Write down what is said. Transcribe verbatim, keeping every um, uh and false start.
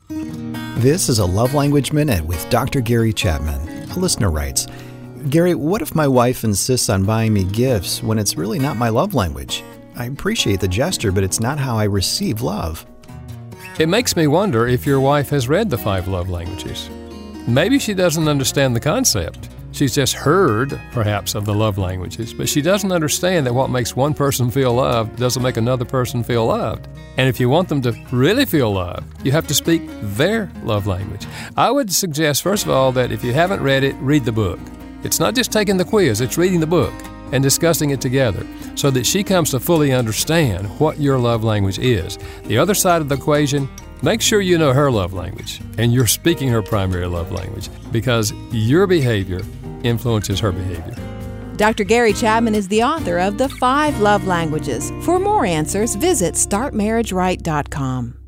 This is a Love Language Minute with Doctor Gary Chapman. A listener writes, Gary, what if my wife insists on buying me gifts when it's really not my love language? I appreciate the gesture, but it's not how I receive love. It makes me wonder if your wife has read the five love languages. Maybe she doesn't understand the concept. She's just heard, perhaps, of the love languages, but she doesn't understand that what makes one person feel loved doesn't make another person feel loved. And if you want them to really feel loved, you have to speak their love language. I would suggest, first of all, that if you haven't read it, read the book. It's not just taking the quiz, it's reading the book and discussing it together so that she comes to fully understand what your love language is. The other side of the equation, make sure you know her love language and you're speaking her primary love language, because your behavior influences her behavior. Doctor Gary Chapman is the author of The Five Love Languages. For more answers, visit start marriage right dot com.